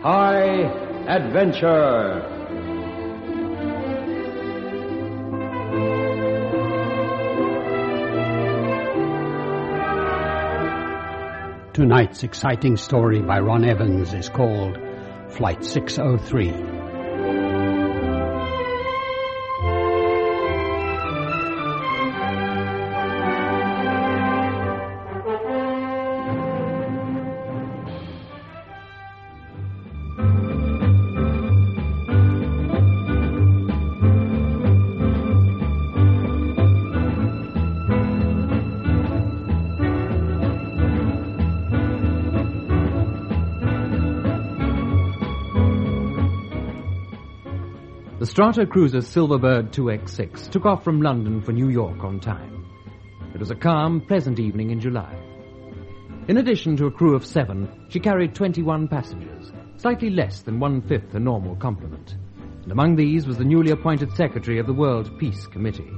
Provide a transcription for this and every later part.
High Adventure. Tonight's exciting story by Ron Evans is called Flight 603. The Strata cruiser Silverbird 2X6 took off from London for New York on time. It was a calm, pleasant evening in July. In addition to a crew of 7, she carried 21 passengers, slightly less than 1/5 a normal complement. And among these was the newly appointed secretary of the World Peace Committee.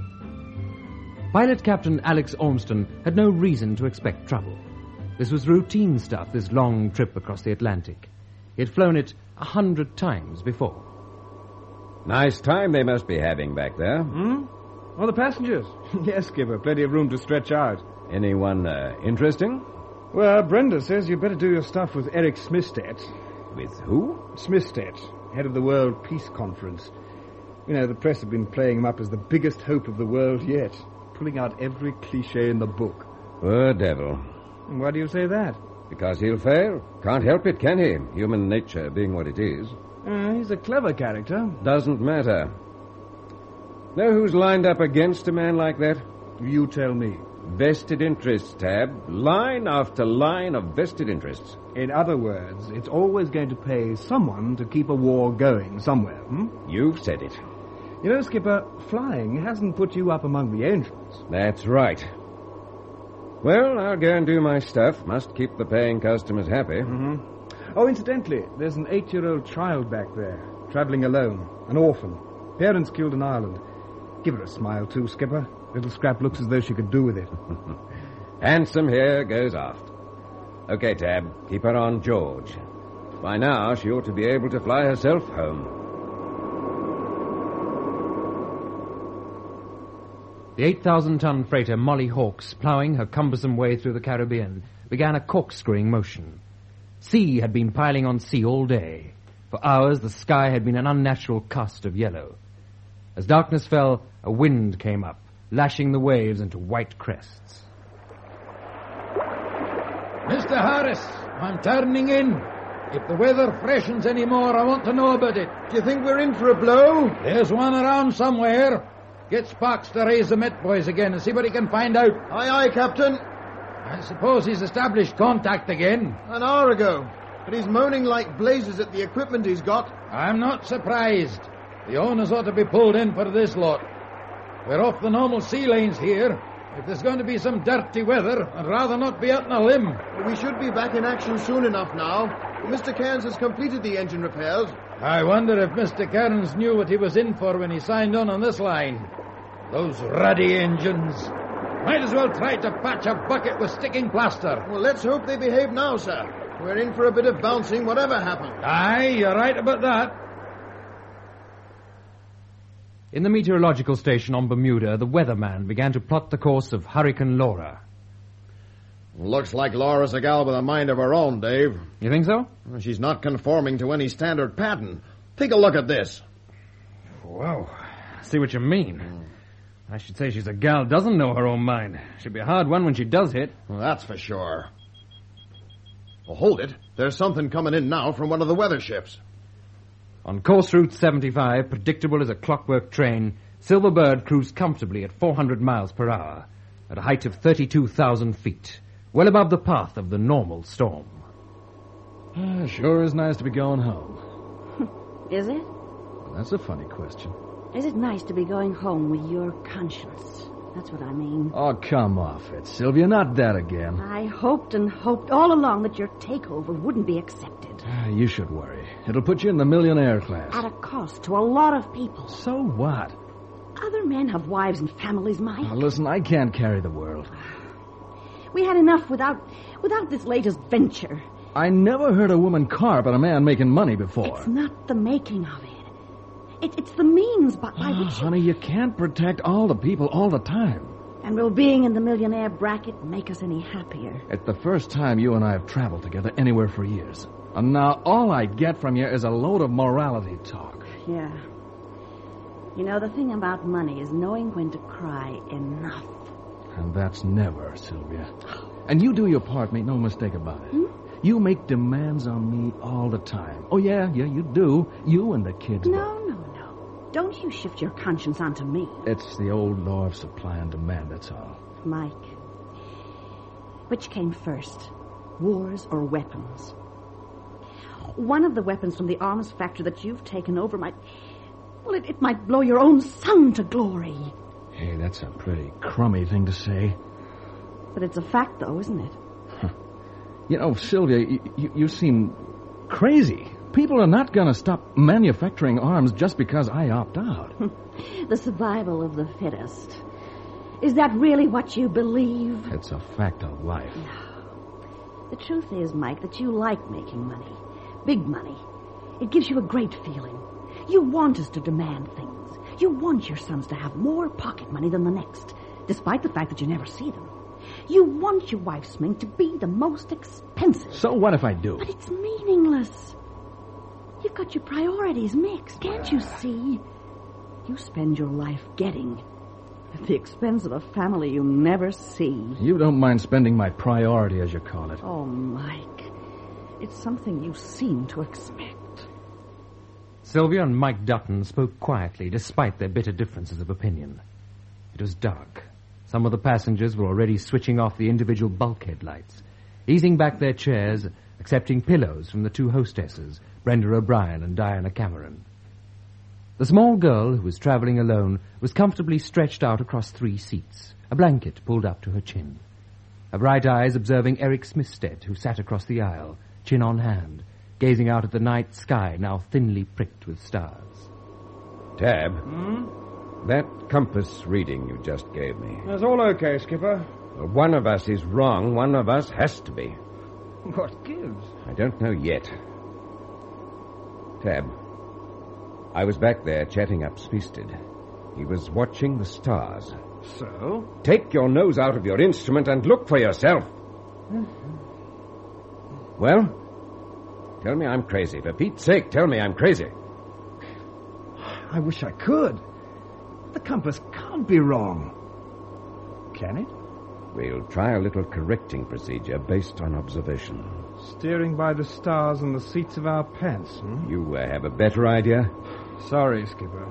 Pilot Captain Alex Ormston had no reason to expect trouble. This was routine stuff, this long trip across the Atlantic. He had flown it 100 times before. Nice time they must be having back there. Oh, the passengers. Yes, Skipper. Plenty of room to stretch out. Anyone interesting? Well, Brenda says you better do your stuff with Eric Smithstedt. With who? Smithstedt, head of the World Peace Conference. You know, the press have been playing him up as the biggest hope of the world yet, pulling out every cliché in the book. Poor devil. And why do you say that? Because he'll fail. Can't help it, can he? Human nature being what it is. He's a clever character. Doesn't matter. Know who's lined up against a man like that? You tell me. Vested interests, Tab. Line after line of vested interests. In other words, it's always going to pay someone to keep a war going somewhere, You've said it. You know, Skipper, flying hasn't put you up among the angels. That's right. Well, I'll go and do my stuff. Must keep the paying customers happy. Oh, incidentally, there's an 8-year-old child back there, travelling alone, an orphan. Parents killed in Ireland. Give her a smile, too, Skipper. Little Scrap looks as though she could do with it. Handsome here goes aft. Okay, Tab, keep her on George. By now, she ought to be able to fly herself home. The 8,000-ton freighter Molly Hawks, ploughing her cumbersome way through the Caribbean, began a corkscrewing motion. Sea had been piling on sea all day. For hours, the sky had been an unnatural cast of yellow. As darkness fell, a wind came up, lashing the waves into white crests. Mr. Harris, I'm turning in. If the weather freshens any more, I want to know about it. Do you think we're in for a blow? There's one around somewhere. Get Sparks to raise the Met boys again and see what he can find out. Aye, aye, Captain. I suppose he's established contact again. An hour ago. But he's moaning like blazes at the equipment he's got. I'm not surprised. The owners ought to be pulled in for this lot. We're off the normal sea lanes here. If there's going to be some dirty weather, I'd rather not be out on a limb. We should be back in action soon enough now. Mr. Cairns has completed the engine repairs. I wonder if Mr. Cairns knew what he was in for when he signed on this line. Those ruddy engines. Might as well try to patch a bucket with sticking plaster. Well, let's hope they behave now, sir. We're in for a bit of bouncing, whatever happens. Aye, you're right about that. In the meteorological station on Bermuda, the weatherman began to plot the course of Hurricane Laura. Looks like Laura's a gal with a mind of her own, Dave. You think so? She's not conforming to any standard pattern. Take a look at this. Whoa. I see what you mean. I should say she's a gal who doesn't know her own mind. She'll be a hard one when she does hit. Well, that's for sure. Well, hold it. There's something coming in now from one of the weather ships. On course route 75, predictable as a clockwork train, Silverbird cruised comfortably at 400 miles per hour, at a height of 32,000 feet, well above the path of the normal storm. Sure is nice to be going home. Is it? That's a funny question. Is it nice to be going home with your conscience? That's what I mean. Oh, come off it, Sylvia. Not that again. I hoped and hoped all along that your takeover wouldn't be accepted. You should worry. It'll put you in the millionaire class. At a cost to a lot of people. So what? Other men have wives and families, Mike. Now, listen, I can't carry the world. We had enough without this latest venture. I never heard a woman carp at a man making money before. It's not the making of it. It's the means by which... Honey, you can't protect all the people all the time. And will being in the millionaire bracket make us any happier? It's the first time you and I have traveled together anywhere for years. And now all I get from you is a load of morality talk. Yeah. You know, the thing about money is knowing when to cry enough. And that's never, Sylvia. And you do your part, make no mistake about it. You make demands on me all the time. Oh, yeah, you do. You and the kids. No. Don't you shift your conscience onto me. It's the old law of supply and demand, that's all. Mike, which came first, wars or weapons? One of the weapons from the arms factory that you've taken over might... Well, it might blow your own son to glory. Hey, that's a pretty crummy thing to say. But it's a fact, though, isn't it? You know, Sylvia, you seem crazy. People are not going to stop manufacturing arms just because I opt out. The survival of the fittest. Is that really what you believe? It's a fact of life. No. The truth is, Mike, that you like making money. Big money. It gives you a great feeling. You want us to demand things. You want your sons to have more pocket money than the next, despite the fact that you never see them. You want your wife's mink to be the most expensive. So what if I do? But it's meaningless. You've got your priorities mixed, can't you see? You spend your life getting at the expense of a family you never see. You don't mind spending my priority, as you call it. Oh, Mike, it's something you seem to expect. Sylvia and Mike Dutton spoke quietly, despite their bitter differences of opinion. It was dark. Some of the passengers were already switching off the individual bulkhead lights, easing back their chairs, accepting pillows from the two hostesses, Brenda O'Brien and Diana Cameron. The small girl, who was traveling alone, was comfortably stretched out across 3 seats, a blanket pulled up to her chin. Her bright eyes observing Eric Smithstead, who sat across the aisle, chin on hand, gazing out at the night sky now thinly pricked with stars. Tab, that compass reading you just gave me. That's all okay, Skipper. Well, one of us is wrong. One of us has to be. What gives? I don't know yet. Tab, I was back there chatting up Speasted. He was watching the stars. So? Take your nose out of your instrument and look for yourself. Well, tell me I'm crazy. For Pete's sake, tell me I'm crazy. I wish I could. The compass can't be wrong. Can it? We'll try a little correcting procedure based on observation. Steering by the stars on the seats of our pants, You have a better idea? Sorry, Skipper.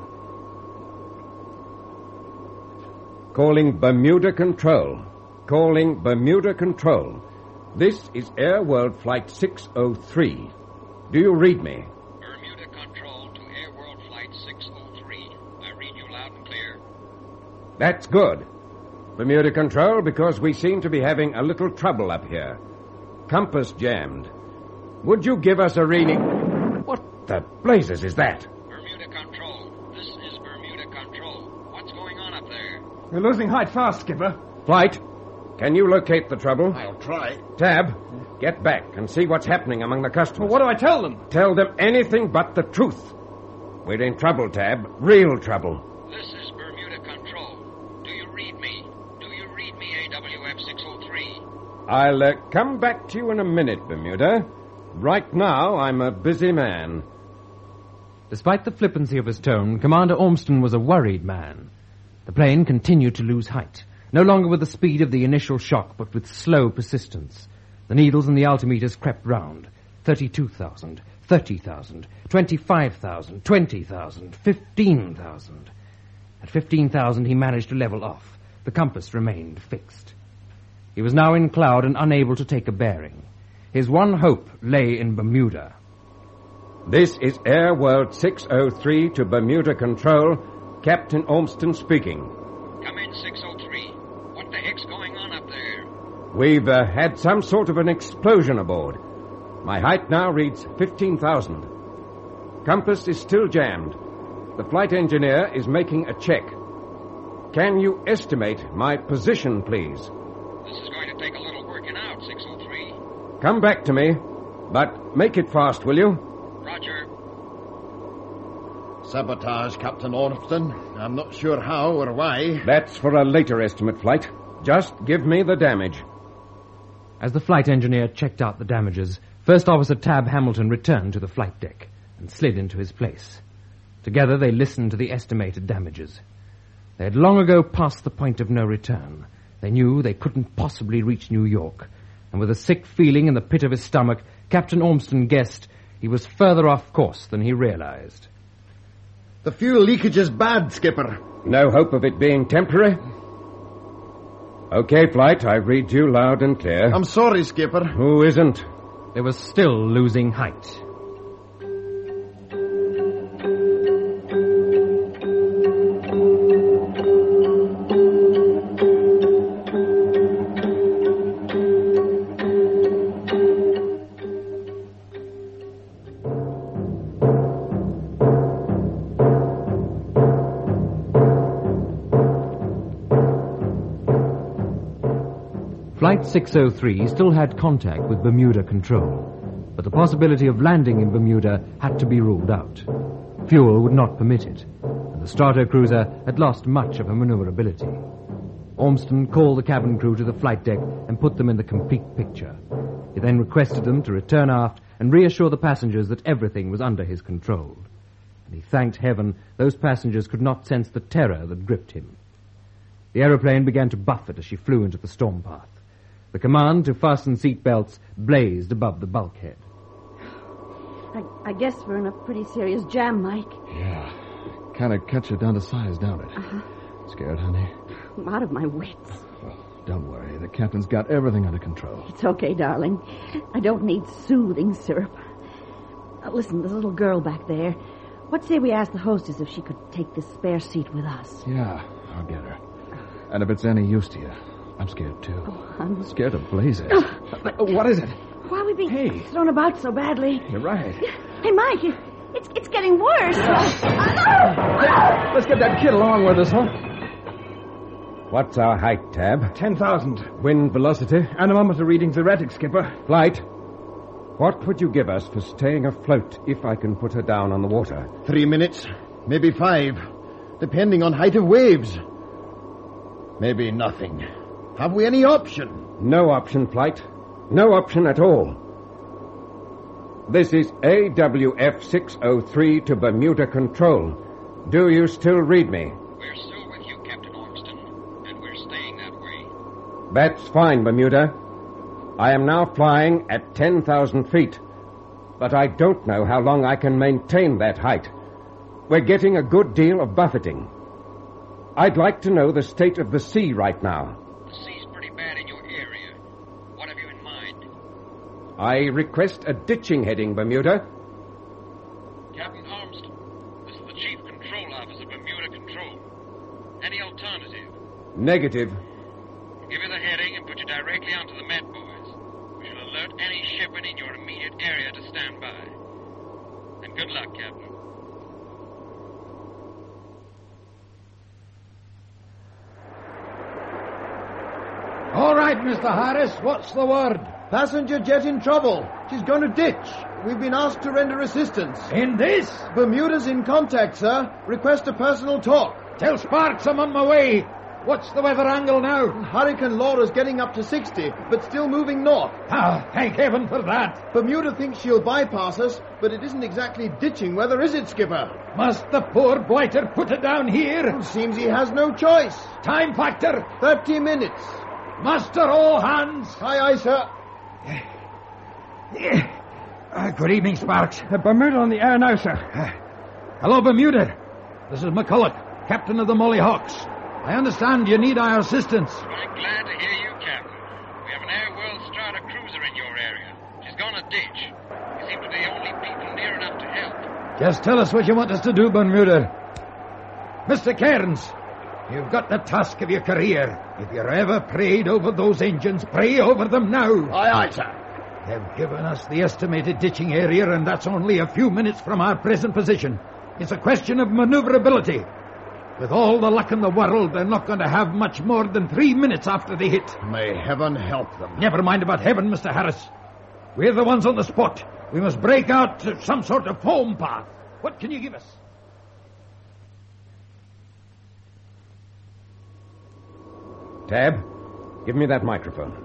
Calling Bermuda Control. Calling Bermuda Control. This is Air World Flight 603. Do you read me? Bermuda Control to Air World Flight 603. I read you loud and clear. That's good. Bermuda Control, because we seem to be having a little trouble up here. Compass jammed. Would you give us a reading? What the blazes is that? Bermuda Control. This is Bermuda Control. What's going on up there? We're losing height fast, Skipper. Flight, can you locate the trouble? I'll try. Tab, get back and see what's happening among the customers. Well, what do I tell them? Tell them anything but the truth. We're in trouble, Tab. Real trouble. This is Bermuda Control. Do you read me? Do you read me, AWF 603? I'll come back to you in a minute, Bermuda. Right now, I'm a busy man. Despite the flippancy of his tone, Commander Ormston was a worried man. The plane continued to lose height, no longer with the speed of the initial shock, but with slow persistence. The needles in the altimeters crept round. 32,000, 30,000, 25,000, 20,000, 15,000. At 15,000 he managed to level off. The compass remained fixed. He was now in cloud and unable to take a bearing. His one hope lay in Bermuda. This is Air World 603 to Bermuda Control. Captain Ormston speaking. Come in, 603. What the heck's going on up there? We've had some sort of an explosion aboard. My height now reads 15,000. Compass is still jammed. The flight engineer is making a check. Can you estimate my position, please? This is going to take a little working out, 603. Come back to me. But make it fast, will you? Roger. Sabotage, Captain Ormston. I'm not sure how or why. That's for a later estimate, Flight. Just give me the damage. As the flight engineer checked out the damages, First Officer Tab Hamilton returned to the flight deck and slid into his place. Together they listened to the estimated damages. They had long ago passed the point of no return. They knew they couldn't possibly reach New York, and with a sick feeling in the pit of his stomach, Captain Ormston guessed he was further off course than he realized. The fuel leakage is bad, Skipper. No hope of it being temporary? Okay, Flight, I read you loud and clear. I'm sorry, Skipper. Who isn't? They were still losing height. Flight 603 still had contact with Bermuda Control, but the possibility of landing in Bermuda had to be ruled out. Fuel would not permit it, and the Stratocruiser had lost much of her maneuverability. Ormston called the cabin crew to the flight deck and put them in the complete picture. He then requested them to return aft and reassure the passengers that everything was under his control. And he thanked heaven those passengers could not sense the terror that gripped him. The aeroplane began to buffet as she flew into the storm path. The command to fasten seat belts blazed above the bulkhead. I guess we're in a pretty serious jam, Mike. Yeah. Kind of cuts you down to size, don't it? Uh-huh. Scared, honey? I'm out of my wits. Oh, don't worry. The captain's got everything under control. It's okay, darling. I don't need soothing syrup. Listen, there's a little girl back there. What say we ask the hostess if she could take this spare seat with us? Yeah, I'll get her. And if it's any use to you, I'm scared, too. Oh, I'm scared of blazes. What is it? Why are we being Hey. thrown about so badly? You're right. Hey, Mike, it's getting worse. Let's get that kid along with us, huh? What's our height, Tab? 10,000. Wind velocity? Anemometer readings erratic, Skipper. Flight, what would you give us for staying afloat if I can put her down on the water? 3 minutes, maybe 5, depending on height of waves. Maybe nothing. Have we any option? No option, Flight. No option at all. This is AWF 603 to Bermuda Control. Do you still read me? We're still with you, Captain Ormston, and we're staying that way. That's fine, Bermuda. I am now flying at 10,000 feet, but I don't know how long I can maintain that height. We're getting a good deal of buffeting. I'd like to know the state of the sea right now. The sea's pretty bad in your area. What have you in mind? I request a ditching heading, Bermuda. Captain Ormston, this is the Chief Control Officer, Bermuda Control. Any alternative? Negative. We'll give you the heading and put you directly onto the Met Boys. We shall alert any shipment in your immediate area to stand by. And good luck, Captain. All right, Mr. Harris, what's the word? Passenger jet in trouble. She's going to ditch. We've been asked to render assistance. In this? Bermuda's in contact, sir. Request a personal talk. Tell Sparks I'm on my way. What's the weather angle now? Hurricane Laura's getting up to 60, but still moving north. Ah, thank heaven for that. Bermuda thinks she'll bypass us, but it isn't exactly ditching weather, is it, Skipper? Must the poor blighter put it down here? Seems he has no choice. Time factor. 30 minutes. Muster all hands. Aye, aye, sir. Good evening, Sparks. Bermuda on the air now, sir. Hello, Bermuda. This is McCulloch, captain of the Mollyhawks. I understand you need our assistance. I'm glad to hear you, Captain. We have an Air World Strata cruiser in your area. She's gone a ditch. You seem to be the only people near enough to help. Just tell us what you want us to do, Bermuda. Mr. Cairns, you've got the task of your career. If you're ever prayed over those engines, pray over them now. Aye, aye, sir. They've given us the estimated ditching area, and that's only a few minutes from our present position. It's a question of maneuverability. With all the luck in the world, they're not going to have much more than 3 minutes after they hit. May heaven help them. Never mind about heaven, Mr. Harris. We're the ones on the spot. We must break out some sort of foam path. What can you give us? Tab, give me that microphone.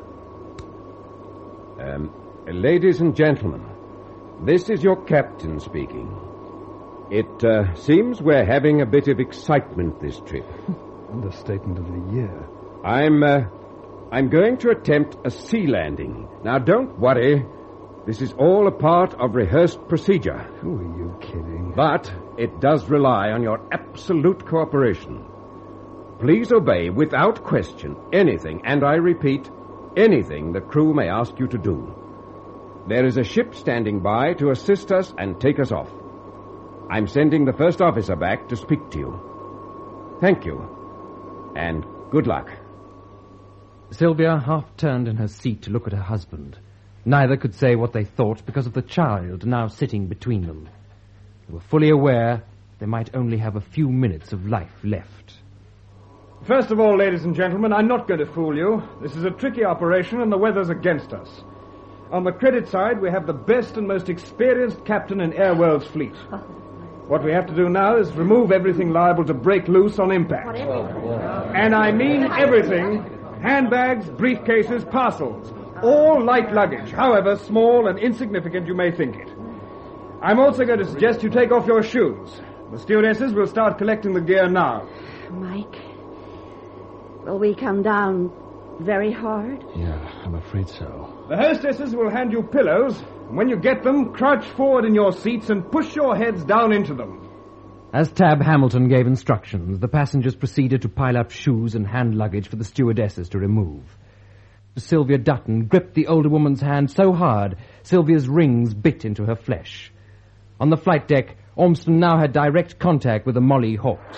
Ladies and gentlemen, this is your captain speaking. It seems we're having a bit of excitement this trip. Understatement of the year. I'm going to attempt a sea landing. Now, don't worry. This is all a part of rehearsed procedure. Who are you kidding? But it does rely on your absolute cooperation. Please obey without question anything, and I repeat, anything the crew may ask you to do. There is a ship standing by to assist us and take us off. I'm sending the first officer back to speak to you. Thank you, and good luck. Sylvia half turned in her seat to look at her husband. Neither could say what they thought because of the child now sitting between them. They were fully aware they might only have a few minutes of life left. First of all, ladies and gentlemen, I'm not going to fool you. This is a tricky operation and the weather's against us. On the credit side, we have the best and most experienced captain in Airworld's fleet. What we have to do now is remove everything liable to break loose on impact. And I mean everything. Handbags, briefcases, parcels. All light luggage, however small and insignificant you may think it. I'm also going to suggest you take off your shoes. The stewardesses will start collecting the gear now. Mike, will we come down very hard? Yeah, I'm afraid so. The hostesses will hand you pillows. And when you get them, crouch forward in your seats and push your heads down into them. As Tab Hamilton gave instructions, the passengers proceeded to pile up shoes and hand luggage for the stewardesses to remove. Sylvia Dutton gripped the older woman's hand so hard, Sylvia's rings bit into her flesh. On the flight deck, Ormston now had direct contact with the Molly Hawks.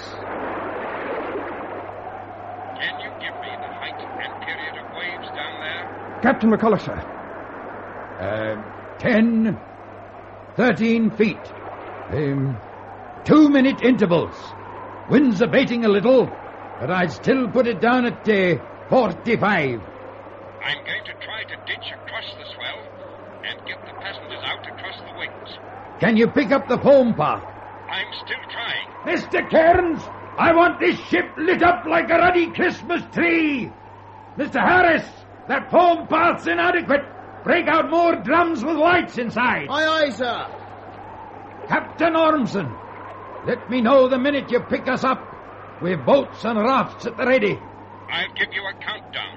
Can you give me the height and period of waves down there? Captain McCulloch, sir. 10, 13 feet. 2-minute intervals. Wind's abating a little, but I'd still put it down at 45. I'm going to try to ditch across the swell and get the passengers out across the wings. Can you pick up the foam path? I'm still trying. Mr. Cairns, I want this ship lit up like a ruddy Christmas tree. Mr. Harris, that foam path's inadequate. Break out more drums with lights inside. Aye, aye, sir. Captain Ormson, let me know the minute you pick us up. We've boats and rafts at the ready. I'll give you a countdown.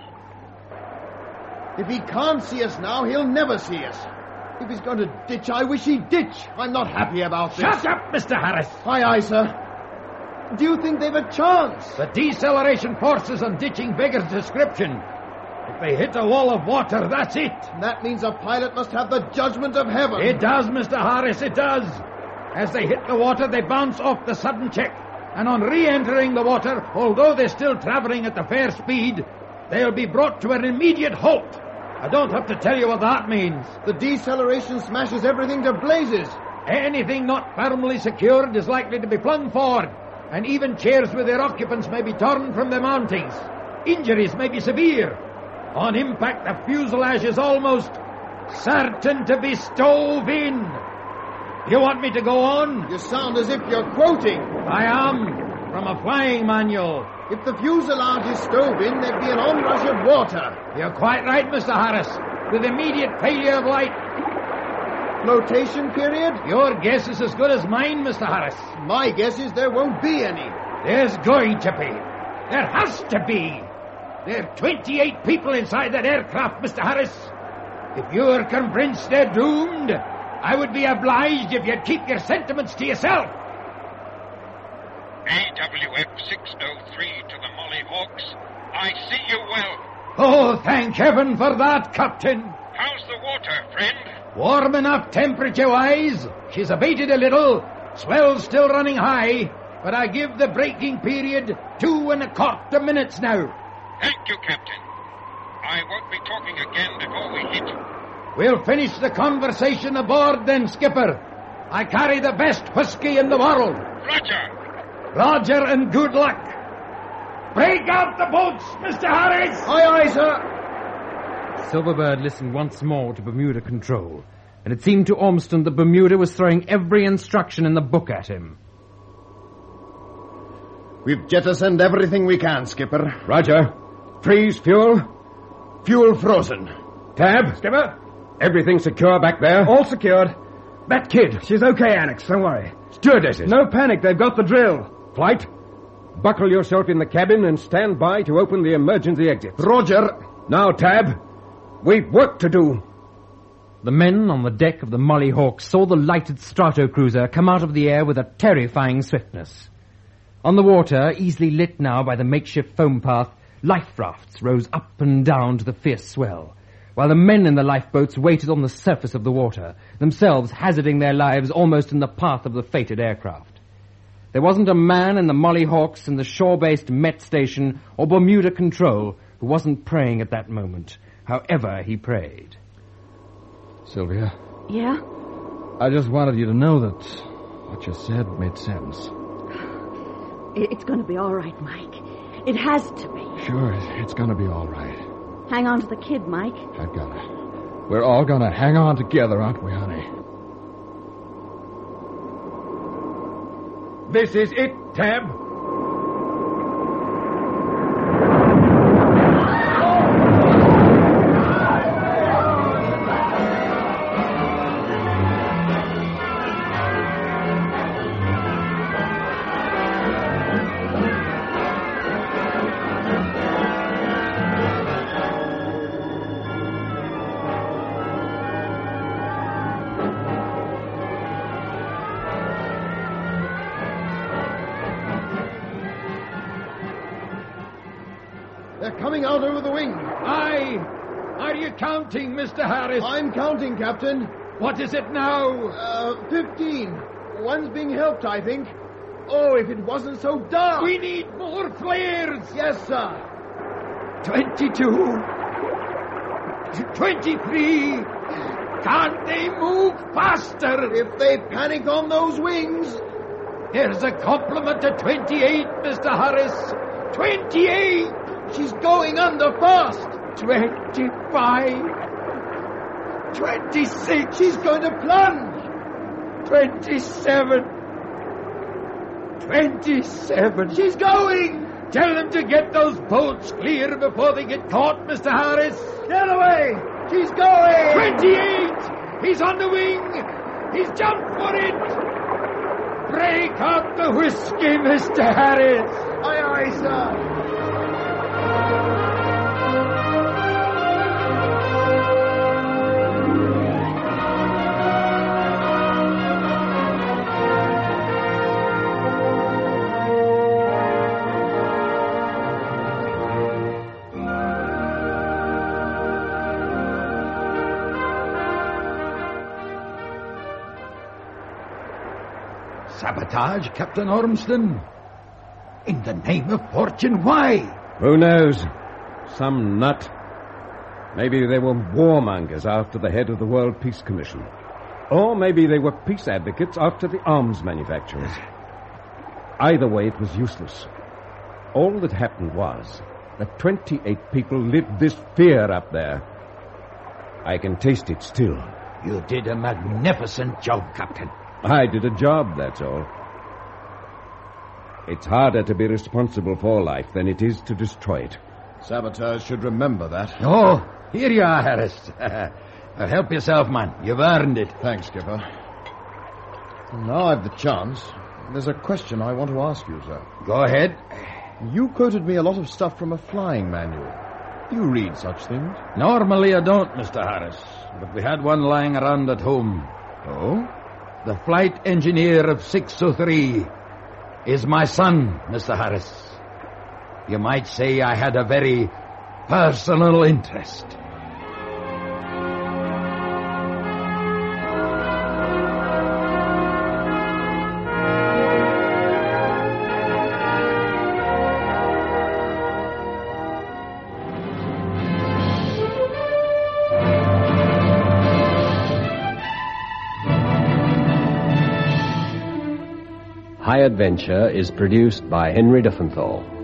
If he can't see us now, he'll never see us. If he's going to ditch, I wish he'd ditch. I'm not happy about this. Shut up, Mr. Harris. Aye, aye, sir. Do you think they've a chance? The deceleration forces on ditching beggars description. If they hit a wall of water, that's it. That means a pilot must have the judgment of heaven. It does, Mr. Harris, it does. As they hit the water, they bounce off the sudden check. And on re-entering the water, although they're still traveling at the fair speed, they'll be brought to an immediate halt. I don't have to tell you what that means. The deceleration smashes everything to blazes. Anything not firmly secured is likely to be flung forward, and even chairs with their occupants may be torn from their mountings. Injuries may be severe. On impact, the fuselage is almost certain to be stove in. You want me to go on? You sound as if you're quoting. I am, from a flying manual. If the fuselage is stove in, there'd be an onrush of water. You're quite right, Mr. Harris. With immediate failure of light. Flotation period? Your guess is as good as mine, Mr. Harris. My guess is there won't be any. There's going to be. There has to be. There are 28 people inside that aircraft, Mr. Harris. If you're convinced they're doomed, I would be obliged if you'd keep your sentiments to yourself. AWF 603 to the Molly Hawks. I see you well. Oh, thank heaven for that, Captain. How's the water, friend? Warm enough temperature-wise. She's abated a little. Swell's still running high, but I give the braking period 2.25 minutes now. Thank you, Captain. I won't be talking again before we hit. We'll finish the conversation aboard then, Skipper. I carry the best whiskey in the world. Roger. Roger, and good luck. Break out the boats, Mr. Harris. Aye, aye, sir. Silverbird listened once more to Bermuda Control, and it seemed to Ormston that Bermuda was throwing every instruction in the book at him. We've jettisoned everything we can, Skipper. Roger. Freeze fuel. Fuel frozen. Tab. Skipper? Everything secure back there? All secured. That kid. She's okay, Annex. Don't worry. Stewardesses. No panic. They've got the drill. Flight. Buckle yourself in the cabin and stand by to open the emergency exits. Roger. Now, Tab. We've work to do. The men on the deck of the Mollyhawk saw the lighted Stratocruiser come out of the air with a terrifying swiftness. On the water, easily lit now by the makeshift foam path, life rafts rose up and down to the fierce swell, while the men in the lifeboats waited on the surface of the water, themselves hazarding their lives almost in the path of the fated aircraft. There wasn't a man in the Mollyhawks, in the shore-based Met Station, or Bermuda Control who wasn't praying at that moment, however he prayed. Sylvia, Yeah? I just wanted you to know that what you said made sense. It's going to be all right, Mike. It has to be. Sure, it's gonna be all right. Hang on to the kid, Mike. I've gotta. We're all gonna hang on together, aren't we, honey? This is it, Tab. They're coming out over the wing. Aye. Are you counting, Mr. Harris? I'm counting, Captain. What is it now? 15. One's being helped, I think. Oh, if it wasn't so dark. We need more flares. Yes, sir. 22. 23. Can't they move faster? If they panic on those wings. Here's a compliment to 28, Mr. Harris. 28. She's going under fast. 25. 26. She's going to plunge. 27. 27. She's going. Tell them to get those boats clear before they get caught, Mr. Harris. Get away. She's going. 28. He's on the wing. He's jumped for it. Break out the whiskey, Mr. Harris. Aye, aye, sir. Sabotage, Captain Ormston? In the name of fortune, why? Who knows? Some nut. Maybe they were warmongers after the head of the World Peace Commission. Or maybe they were peace advocates after the arms manufacturers. Either way, it was useless. All that happened was that 28 people lived this fear up there. I can taste it still. You did a magnificent job, Captain. I did a job, that's all. It's harder to be responsible for life than it is to destroy it. Saboteurs should remember that. Oh, here you are, Harris. Help yourself, man. You've earned it. Thanks, Skipper. Now I've the chance. There's a question I want to ask you, sir. Go ahead. You quoted me a lot of stuff from a flying manual. Do you read such things? Normally I don't, Mr. Harris. But we had one lying around at home. Oh? The flight engineer of 603 is my son, Mr. Harris. You might say I had a very personal interest. High Adventure is produced by Henry Duffenthal.